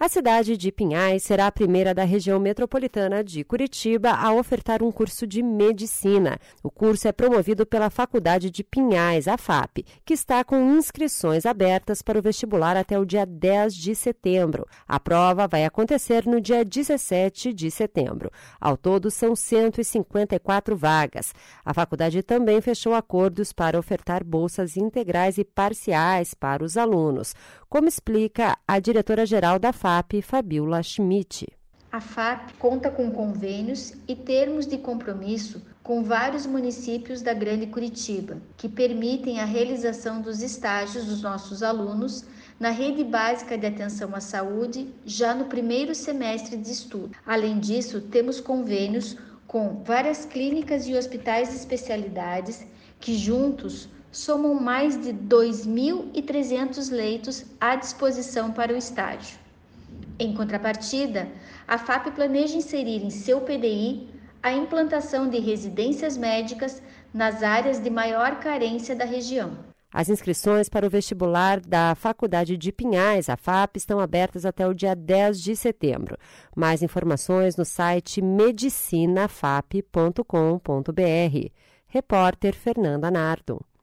A cidade de Pinhais será a primeira da região metropolitana de Curitiba a ofertar um curso de medicina. O curso é promovido pela Faculdade de Pinhais, a FAP, que está com inscrições abertas para o vestibular até o dia 10 de setembro. A prova vai acontecer no dia 17 de setembro. Ao todo, são 154 vagas. A faculdade também fechou acordos para ofertar bolsas integrais e parciais para os alunos, como explica a diretora-geral da FAP, Fabiola Schmidt. A FAP conta com convênios e termos de compromisso com vários municípios da Grande Curitiba, que permitem a realização dos estágios dos nossos alunos na rede básica de atenção à saúde já no primeiro semestre de estudo. Além disso, temos convênios com várias clínicas e hospitais de especialidades que juntos somam mais de 2.300 leitos à disposição para o estágio. Em contrapartida, a FAP planeja inserir em seu PDI a implantação de residências médicas nas áreas de maior carência da região. As inscrições para o vestibular da Faculdade de Pinhais, a FAP, estão abertas até o dia 10 de setembro. Mais informações no site medicinafap.com.br. Repórter Fernanda Nardo.